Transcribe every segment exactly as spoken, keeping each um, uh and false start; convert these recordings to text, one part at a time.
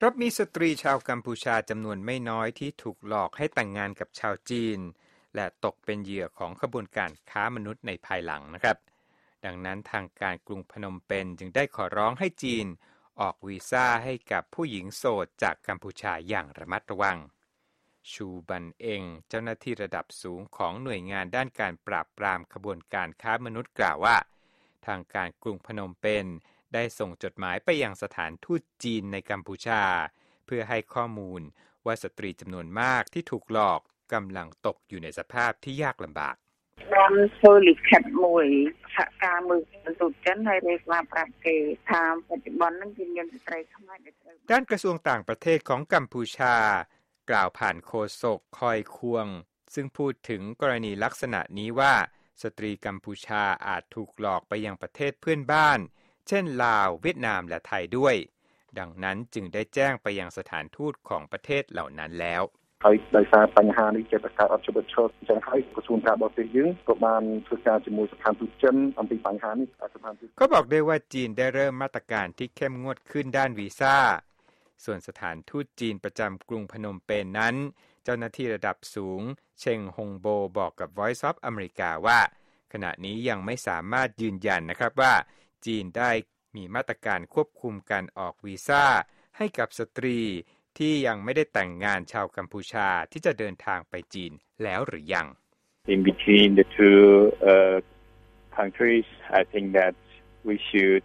รบมีสตรีชาวกัมพูชาจำนวนไม่น้อยที่ถูกหลอกให้แต่งงานกับชาวจีนและตกเป็นเหยื่อของขบวนการค้ามนุษย์ในภายหลังนะครับดังนั้นทางการกรุงพนมเปญจึงได้ขอร้องให้จีนออกวีซ่าให้กับผู้หญิงโสดจากกัมพูชาอย่างระมัดระวังชูบันเองเจ้าหน้าที่ระดับสูงของหน่วยงานด้านการปราบปรามขบวนการค้ามนุษย์กล่าวว่าทางการกรุงพนมเปญได้ส่งจดหมายไปยังสถานทูตจีนในกัมพูชาเพื่อให้ข้อมูลว่าสตรีจำนวนมากที่ถูกหลอกกำลังตกอยู่ในสภาพที่ยากลำบากបានធ្វើលិខិតមួយសហការមើលបន្ទូចិនហើយរាយការណ៍ប្រាប់គេថាបច្ចុប្បន្ននេះគឺមានស្ត្រីខ្មែរដែលត្រូវด้านกระทรวงต่างประเทศของกัมพูชากล่าวผ่านโฆษกคอยควงซึ่งพูดถึงกรณีลักษณะนี้ว่าสตรีกัมพูชาอาจถูกหลอกไปยังประเทศเพื่อนบ้านเช่นลาวเวียดนามและไทยด้วยดังนั้นจึงได้แจ้งไปยังสถานทูตของประเทศเหล่านั้นแล้วហើយដោយសារបញ្ហានេះជាប្រកាសអត់ជិតឈប់អញ្ចឹងហើយក្រសួងការបរទេសយើងក៏បានធ្វើការជាមួយស្ថានទូតចិនអំពីបញ្ហានេះស្ថានទូតเขาบอกได้ว่าจีนได้เริ่มมาตรการที่เข้มงวดขึ้นด้านวีซ่าส่วนสถานทูตจีนประจำกรุงพนมเปญนั้นเจ้าหน้าที่ระดับสูงเชงฮงโบบอกกับ Voice of America ว่าขณะนี้ยังไม่สามารถยืนยันนะครับว่าจีนได้มีมาตรการควบคุมการออกวีซ่าให้กับสตรีที่ยังไม่ได้แต่งงานชาวกัมพูชาที่จะเดินทางไปจีนแล้วหรือยัง In between the two uh, countries, I think that we should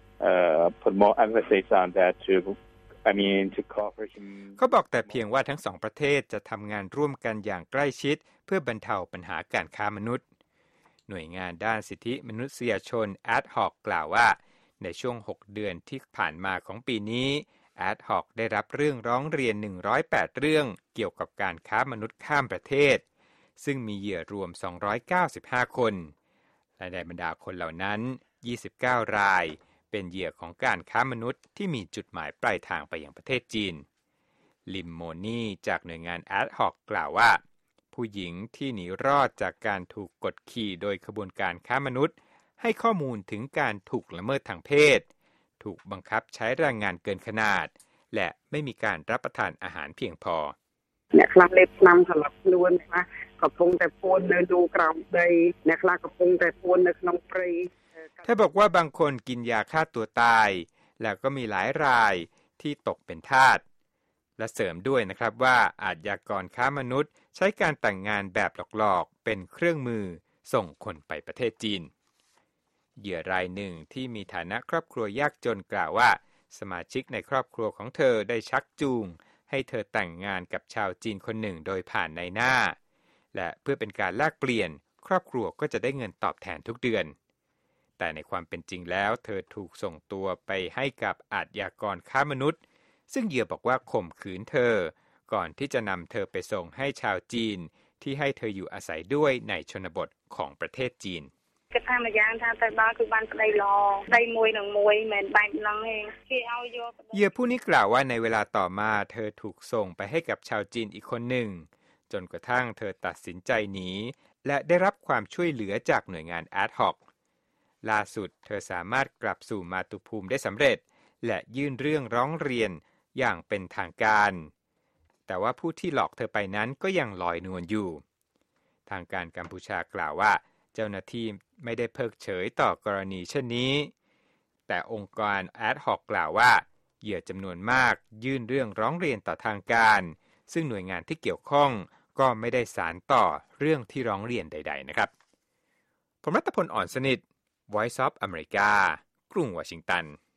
uh, put more emphasis on that to, I mean, to cooperation. เขาบอกแต่เพียงว่าทั้งสองประเทศจะทำงานร่วมกันอย่างใกล้ชิดเพื่อบรรเทาปัญหาการค้ามนุษย์หน่วยงานด้านสิทธิมนุษยชน Ad Hoc กล่าวว่าในช่วงหกเดือนที่ผ่านมาของปีนี้Ad Hoc ได้รับเรื่องร้องเรียนหนึ่งร้อยแปดเรื่องเกี่ยวกับการค้ามนุษย์ข้ามประเทศซึ่งมีเหยื่อรวมสองร้อยเก้าสิบห้าคนและในบรรดาคนเหล่านั้นยี่สิบเก้ารายเป็นเหยื่อของการค้ามนุษย์ที่มีจุดหมายปลายทางไปยังประเทศจีนลิมโมนี่จากหน่วยงาน Ad Hoc กล่าวว่าผู้หญิงที่หนีรอดจากการถูกกดขี่โดยขบวนการค้ามนุษย์ให้ข้อมูลถึงการถูกละเมิดทางเพศถูกบังคับใช้แรงงานเกินขนาดและไม่มีการรับประทานอาหารเพียงพอអ្នកខ្លះលេបថ្នាំសម្រាប់ខ្លួនខ្លះកំពុងតែពួននៅดูក្រោមដីអ្នកខ្លះកំពុងតែពួននៅក្នុងព្រៃถ้าบอกว่าบางคนกินยาฆ่าตัวตายแล้วก็มีหลายรายที่ตกเป็นทาสและเสริมด้วยนะครับว่าอาชญากรค้ามนุษย์ใช้การแต่งงานแบบหลอกๆเป็นเครื่องมือส่งคนไปประเทศจีนเหยื่อรายหนึ่งที่มีฐานะครอบครัวยากจนกล่าวว่าสมาชิกในครอบครัวของเธอได้ชักจูงให้เธอแต่งงานกับชาวจีนคนหนึ่งโดยผ่านนายหน้าและเพื่อเป็นการแลกเปลี่ยนครอบครัวก็จะได้เงินตอบแทนทุกเดือนแต่ในความเป็นจริงแล้วเธอถูกส่งตัวไปให้กับอาชญากรค้ามนุษย์ซึ่งเหยื่อบอกว่าข่มขืนเธอก่อนที่จะนำเธอไปส่งให้ชาวจีนที่ให้เธออยู่อาศัยด้วยในชนบทของประเทศจีนគេថាម្យ៉ាងថាទៅដល់គឺបានប្តីល្អប្តីមួយនឹងមួយមិនបែបហ្នឹងទេគេឲ្យយកเหยื่อผู้นี้กล่าวว่าในเวลาต่อมาเธอถูกส่งไปให้กับชาวจีนอีกคนหนึ่งจนกระทั่งเธอตัดสินใจหนีและได้รับความช่วยเหลือจากหน่วยงาน Ad Hoc ล่าสุดเธอสามารถกลับสู่มาตุภูมิได้สำเร็จและยื่นเรื่องร้องเรียนอย่างเป็นทางการแต่ว่าผู้ที่หลอกเธอไปนั้นก็ยังลอยนวลอยู่ทางการกัมพูชากล่าวว่าเจ้าหน้าที่ไม่ได้เพิกเฉยต่อกรณีเช่นนี้แต่องค์การ Ad Hoc กล่าวว่าเหยื่อจำนวนมากยื่นเรื่องร้องเรียนต่อทางการซึ่งหน่วยงานที่เกี่ยวข้องก็ไม่ได้สานต่อเรื่องที่ร้องเรียนใดๆนะครับผมรัตพล อ่อนสนิท Voice of America กรุงวอชิงตัน